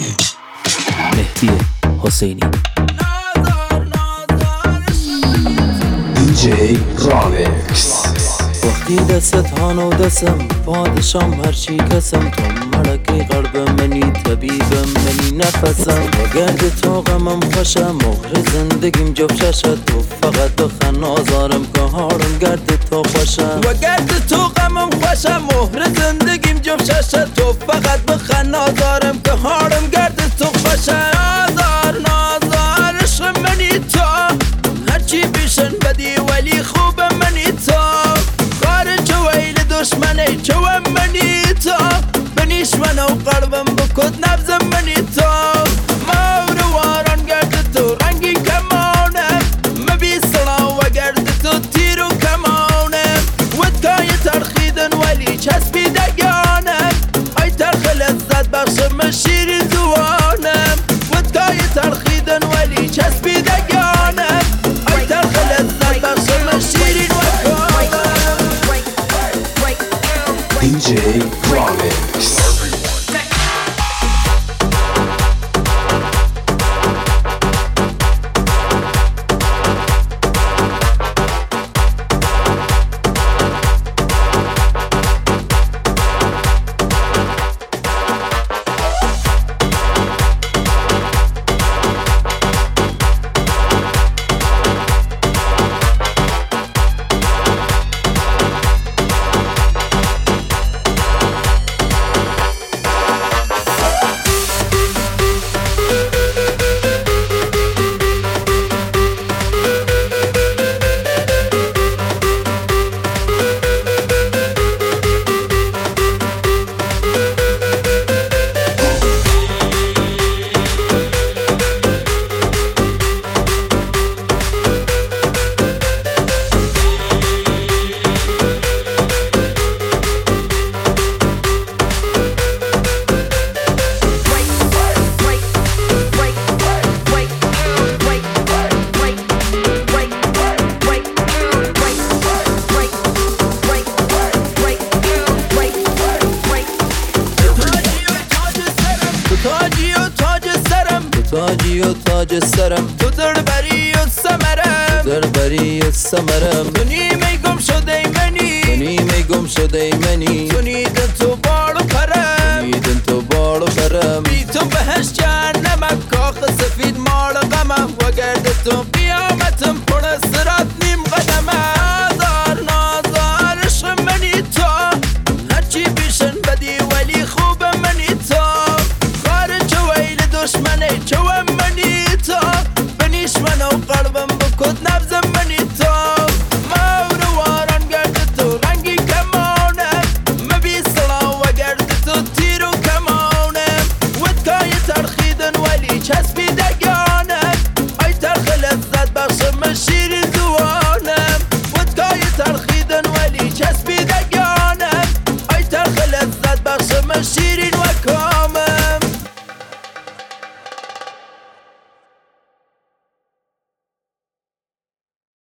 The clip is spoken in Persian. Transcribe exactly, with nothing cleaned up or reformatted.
مهدی حسینی دی رامیکس. وقتی دست هانو دستم پادشام هرچی کسم، تو ملکی قلب منی طبیب منی نفسم. وگرد تو غمم خوشم مهر زندگیم جفت شد، تو فقط بخن آزارم که حالم گرد تو خوشم. وگرد تو غمم خوشم مهر زندگیم جفت شد، تو فقط بخن آزارم که حالم گرد تو خوشم. آزار نازار عشق منی تو، هرچی بیشن بدی ولی خوب منی تو. خارج ویل دشمنی چو منی تو، بنیش منو قلبم بکد نبزم منی تو. مورواران گرد تو رنگی کمانم، مبی سلا و گرد تو تیر و کمانم. ودکای ترخیدن ولی چسبی دگانم، ای ترخ لذت بخش من شیرین زوانم. ودکای ترخیدن ولی چسبی دگانم، ای ترخ لذت بخش من شیرین وکانم. دی رامیکس. تاجی و تاج سرم، تو تاجی و تاج سرم، تو دربری و سمرم، در بری و سمرم. تو نیمه گم شده منی، تو نیمه گم شده منی. تو نیدن تو بال و پرم، نیدن تو بال و پرم. بی تو بهش جهنمم، کاخ سفید مال غمم. وگرد تو